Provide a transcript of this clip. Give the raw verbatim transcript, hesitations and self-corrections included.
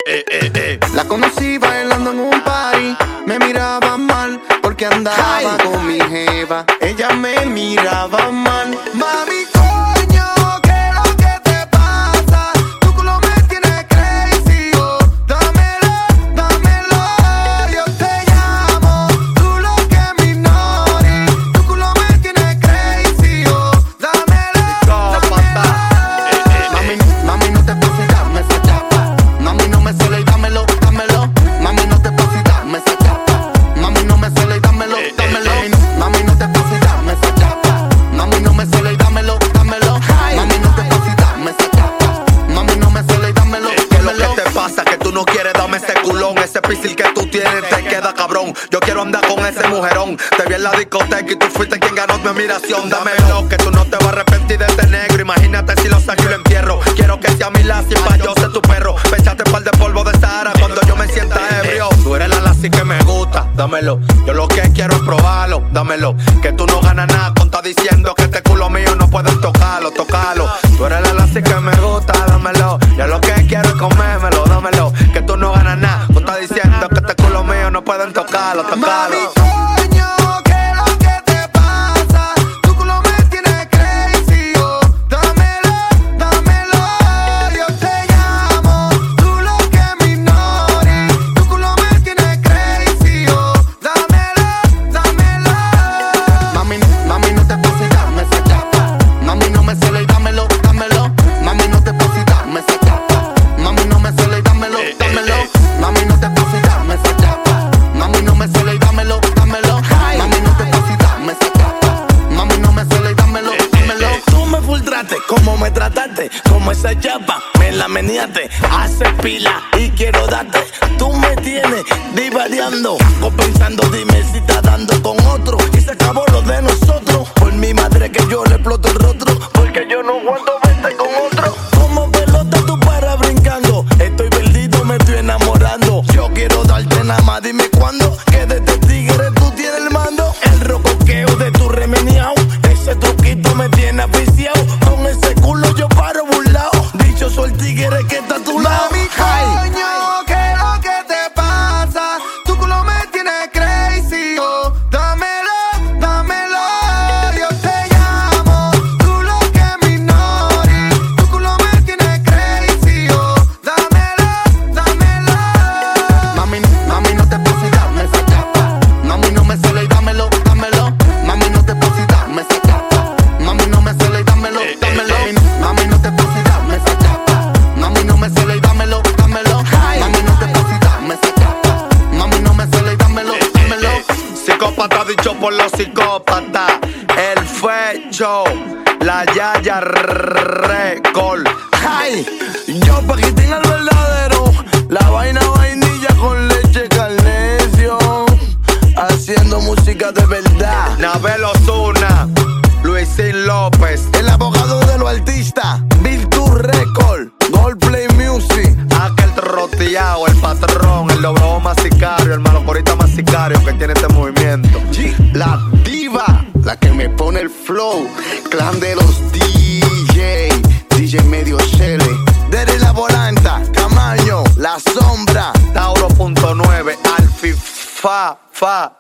eh, eh, eh. La conocí bailando en un party. Me miraba mal porque andaba Ay. con mi jeva. Ella me miraba mal. Mami, coño, ¿qué es lo que te pasa? Tu culo me tiene crazy, oh. Dámelo, dámelo. Yo te llamo, tú lo que me ignores. Tu culo me tiene crazy, oh. Dámelo, dámelo. Eh, eh, eh. Mami, mami, no te pases, dame esa chapa. Mami, no me cele y dámelo, dámelo. Mami, no te pases, dame esa chapa. Mami, no me cele y dámelo, Eh, eh, dámelo. eh. Mami, no te pases, dame esa chapa. Mami, no me cele y dámelo, dámelo. Mami, no te pases, dame esa chapa. Mami, no me cele y dámelo, ¿Qué es lo dámelo. que te pasa? Que tú no quieres darme ese culón. Ese pisil que tú tienes te queda cabrón. Yo quiero andar con ese mujerón. Te vi en la discoteca y tú fuiste quien ganó mi admiración. Dámelo, que tú no te vas a arrepentir de este negro. Imagínate si lo saco y lo entierro. Quiero que sea mi lassi pa' yo ser tu perro. Pechate par de polvo de Sahara cuando yo me sienta ebrio. Tú eres la lassi que me gusta, dámelo. Yo lo que quiero es probarlo, dámelo. Que tú no ganas nada con estar diciendo que este culo mío no pueden tocarlo, tocarlo. Tú eres la lassi que me gusta, dámelo. Yo lo que quiero es comérmelo, dámelo. Que tú no ganas nada con estar diciendo que este culo mío no pueden tocarlo, tocarlo. Mami, coño, ¿qué es lo que te pasa? Tu culo me tiene crazy, oh. Dámelo, dámelo. Yo te llamo, tú lo que me ignores. Tu culo me tiene crazy, oh. Dámelo, dámelo. Mami, mami, no te pases, dame esa chapa. Mami, no me cele y dámelo, dámelo. Mami, no te pases, dame esa chapa. Mami, no me cele y dámelo, Eh, eh, dámelo. eh. Mami, no te pases, dame esa chapa. Mami, no me cele y dámelo, dámelo. Mami, no te pases, dame esa chapa. Mami, no me cele y dámelo, dámelo. Tú me filtraste, como me trataste, como esa chapa, me la meneaste, hace pila y quiero darte. Tú me tienes divariando, compensando, dime si estás dando con otro. Y se acabó lo de nosotros, por mi madre que yo le exploto el rostro, porque yo no aguanto verte con otro. Como pelota tú para brincando, estoy perdido, me estoy enamorando. Yo quiero darte nada más, dime cuándo, que de este tigre tú tienes el mando. El rocoqueo de tu remeneao, ese truquito me tiene aficiado. Con ese culo yo paro burlao, dicho soy el tigre que está a tu lado. Mami, coño, ¿qué es lo que te pasa? Tu culo me tiene crazy, oh. Dámelo, dámelo. Yo te llamo, tú lo que me ignores. Tu culo me tiene crazy, oh. Dámelo, dámelo. Mami, mami, no te pases, dame esa chapa. Mami, no me cele y dámelo, dámelo. Mami, no te pases, dame esa chapa. Mami, no me cele y dámelo, dámelo. Mami, no te pases, dame esa chapa. Mami, no me cele y dámelo, dámelo. Mami, no te pases, dame esa chapa. Mami, no me cele y dámelo, dámelo. Psicópata dicho por los psicópatas. El fecho, la Yaya Record. Ay, yo paquitín al verdadero, la vaina vainilla con leche Carnation, haciendo música de verdad. Nabel Ozuna, Luisín López, El abogado de los artistas, Virtud Record, Goldplay Music. aquel troteado, el patrón, el dobro más sicario, el malocorita más sicario que tiene este movimiento. La diva, la que me pone el flow. Clan de los D J, D J Medio Chele. Desde la volanta, Camaño, La Sombra. Tauro punto nueve, Alfi Fa Fa.